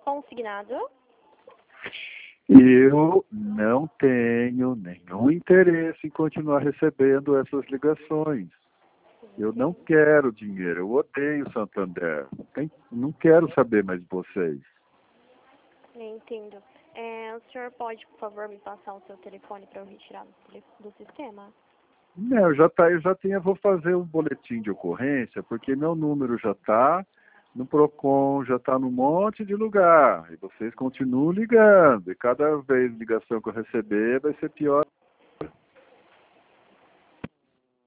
consignado. Eu não tenho nenhum interesse em continuar recebendo essas ligações. Eu não quero dinheiro, eu odeio Santander. Não quero saber mais de vocês. Entendo. O senhor pode, por favor, me passar o seu telefone para eu retirar do sistema? Não, vou fazer um boletim de ocorrência, porque meu número já está no Procon, já está num monte de lugar. E vocês continuam ligando. E cada vez ligação que eu receber vai ser pior.